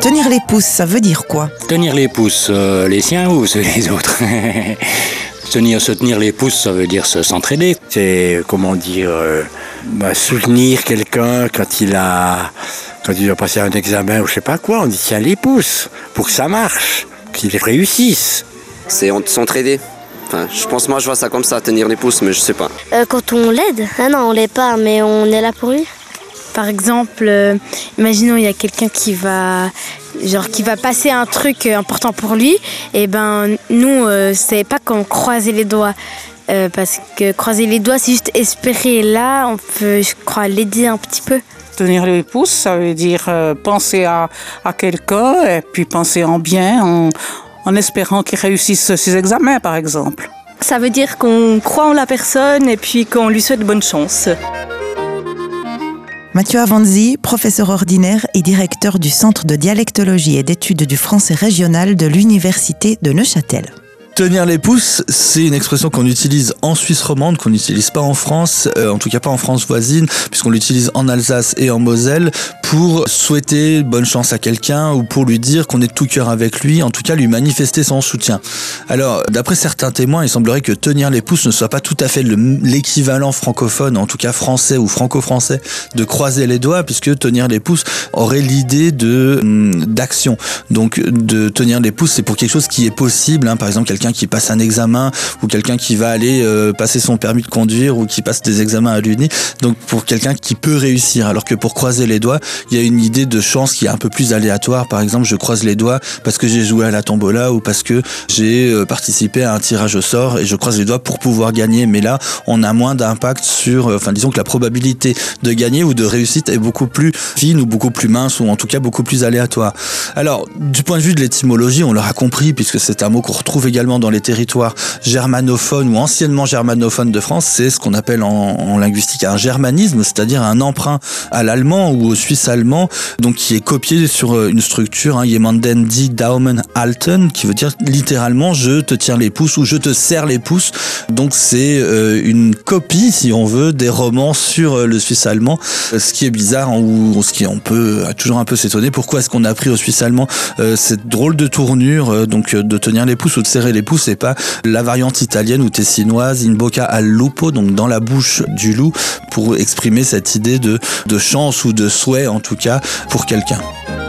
Tenir les pouces, ça veut dire quoi? Tenir les pouces, les siens ou ceux des autres? Se tenir les pouces, ça veut dire s'entraider. C'est, soutenir quelqu'un quand il doit passer un examen ou je sais pas quoi, on dit tiens les pouces pour que ça marche, qu'il réussisse. C'est s'entraider. Enfin, moi je vois ça comme ça, tenir les pouces, mais je sais pas. Quand on l'aide, non on l'aide pas, mais on est là pour lui. Par exemple, imaginons il y a quelqu'un qui va passer un truc important pour lui, et nous c'est pas comme croiser les doigts, parce que croiser les doigts c'est juste espérer. Là on peut, je crois, l'aider un petit peu. Tenir les pouces, ça veut dire penser à quelqu'un et puis penser en bien, en espérant qu'il réussisse ses examens par exemple. Ça veut dire qu'on croit en la personne et puis qu'on lui souhaite bonne chance. Mathieu Avanzi, professeur ordinaire et directeur du Centre de dialectologie et d'études du français régional de l'Université de Neuchâtel. Tenir les pouces, c'est une expression qu'on utilise en Suisse romande, qu'on n'utilise pas en France, en tout cas pas en France voisine, puisqu'on l'utilise en Alsace et en Moselle pour souhaiter bonne chance à quelqu'un ou pour lui dire qu'on est de tout cœur avec lui, en tout cas lui manifester son soutien. Alors, d'après certains témoins, il semblerait que tenir les pouces ne soit pas tout à fait l'équivalent francophone, en tout cas français ou franco-français, de croiser les doigts, puisque tenir les pouces aurait l'idée d'action. Donc, de tenir les pouces, c'est pour quelque chose qui est possible, par exemple quelqu'un qui passe un examen ou quelqu'un qui va aller passer son permis de conduire ou qui passe des examens à l'Uni, donc pour quelqu'un qui peut réussir, alors que pour croiser les doigts, il y a une idée de chance qui est un peu plus aléatoire. Par exemple, je croise les doigts parce que j'ai joué à la tombola ou parce que j'ai participé à un tirage au sort et je croise les doigts pour pouvoir gagner, mais là on a moins d'impact sur, disons que la probabilité de gagner ou de réussite est beaucoup plus fine ou beaucoup plus mince ou en tout cas beaucoup plus aléatoire. Alors, du point de vue de l'étymologie, on l'aura compris, puisque c'est un mot qu'on retrouve également dans les territoires germanophones ou anciennement germanophones de France, c'est ce qu'on appelle en linguistique un germanisme, c'est-à-dire un emprunt à l'allemand ou au suisse allemand, donc qui est copié sur une structure, jemanden die Daumen halten, qui veut dire littéralement je te tiens les pouces ou je te serre les pouces. Donc c'est une copie, si on veut, des romans sur le suisse allemand, ce qui est bizarre ou ce qui on peut toujours un peu s'étonner. Pourquoi est-ce qu'on a pris au suisse allemand cette drôle de tournure, donc de tenir les pouces ou de serrer les pouces, et pas la variante italienne ou tessinoise in bocca al lupo, donc dans la bouche du loup, pour exprimer cette idée de chance ou de souhait en tout cas pour quelqu'un.